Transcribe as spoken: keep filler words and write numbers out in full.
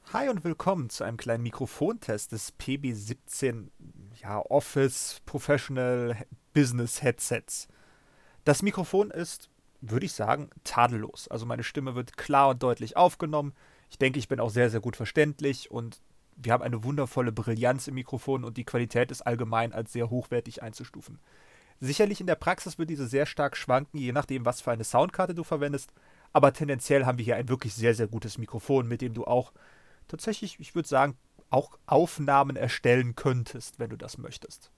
Hi und willkommen zu einem kleinen Mikrofontest des P B siebzehn ja, Office Professional Business Headsets. Das Mikrofon ist, würde ich sagen, tadellos. Also meine Stimme wird klar und deutlich aufgenommen. Ich denke, ich bin auch sehr, sehr gut verständlich und wir haben eine wundervolle Brillanz im Mikrofon und die Qualität ist allgemein als sehr hochwertig einzustufen. Sicherlich in der Praxis wird diese sehr stark schwanken, je nachdem, was für eine Soundkarte du verwendest, aber tendenziell haben wir hier ein wirklich sehr, sehr gutes Mikrofon, mit dem du auch tatsächlich, ich würde sagen, auch Aufnahmen erstellen könntest, wenn du das möchtest.